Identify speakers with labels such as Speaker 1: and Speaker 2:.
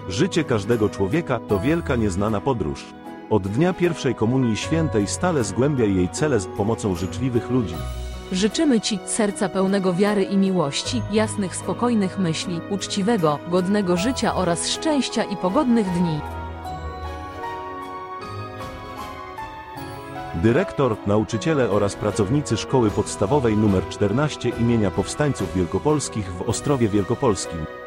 Speaker 1: Życie każdego człowieka to wielka nieznana podróż. Od dnia pierwszej komunii świętej stale zgłębiaj jej cele z pomocą życzliwych ludzi.
Speaker 2: Życzymy Ci serca pełnego wiary i miłości, jasnych, spokojnych myśli, uczciwego, godnego życia oraz szczęścia i pogodnych dni.
Speaker 1: Dyrektor, nauczyciele oraz pracownicy Szkoły Podstawowej nr 14 imienia Powstańców Wielkopolskich w Ostrowie Wielkopolskim.